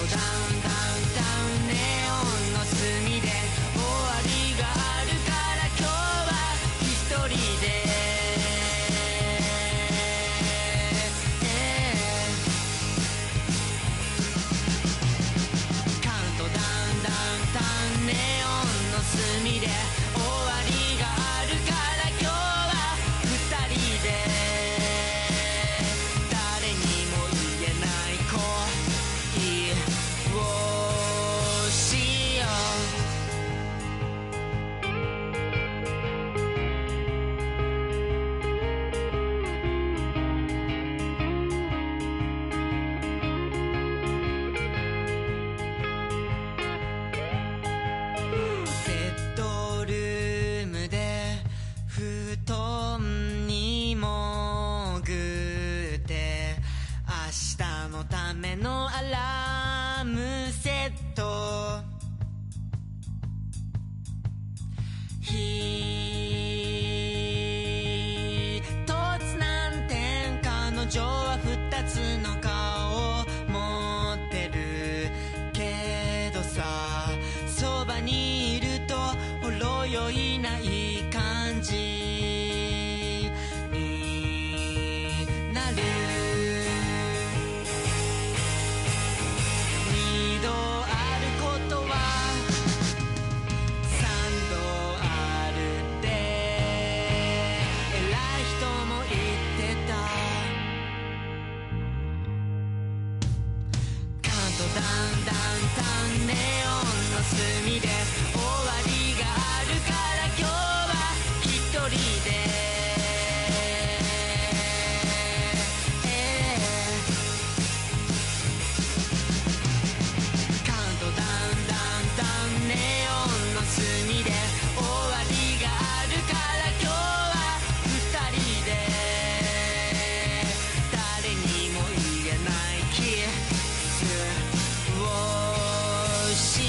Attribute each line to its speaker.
Speaker 1: ダウンダウンダウンネオンの隅で終わりがあるから今日は一人でカウントダウンダウンダウンネオンの隅で終わりがあるから今日は二人で誰にも言えない恋をしようベッドルームで布団に潜って明日のためのアラームセット一つ難点彼女は二つの顔を持ってるけどさそばにいるとほろ酔いない感じになる二度あることは三度あるって偉い人も言ってたカウントダウンダウンダウンネオンの隅で終わりがあるから今日は一人でカウントダウンダウンダウンネオンの隅で終わりがあるから今日は二人で誰にも言えないキスをし